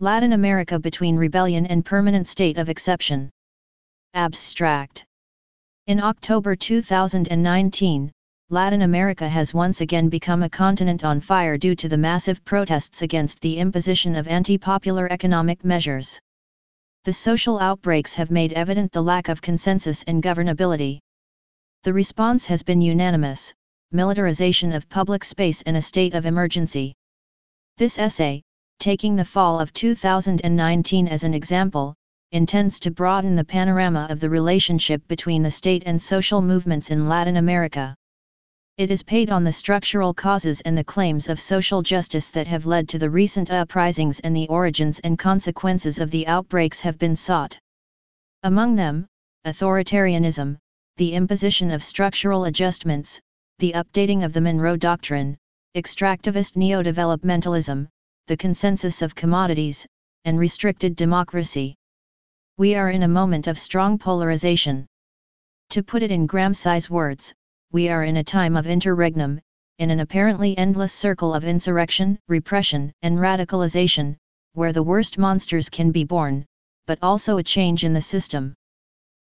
Latin America between rebellion and permanent state of exception. Abstract. In October 2019, Latin America has once again become a continent on fire due to the massive protests against the imposition of anti-popular economic measures. The social outbreaks have made evident the lack of consensus and governability. The response has been unanimous: militarization of public space and a state of emergency. This essay, taking the fall of 2019 as an example, intends to broaden the panorama of the relationship between the state and social movements in Latin America. It is based on the structural causes and the claims of social justice that have led to the recent uprisings, and the origins and consequences of the outbreaks have been sought. Among them, authoritarianism, the imposition of structural adjustments, the updating of the Monroe Doctrine, extractivist neodevelopmentalism, the consensus of commodities, and restricted democracy. We are in a moment of strong polarization. To put it in Gramsci's words, we are in a time of interregnum, in an apparently endless circle of insurrection, repression, and radicalization, where the worst monsters can be born, but also a change in the system.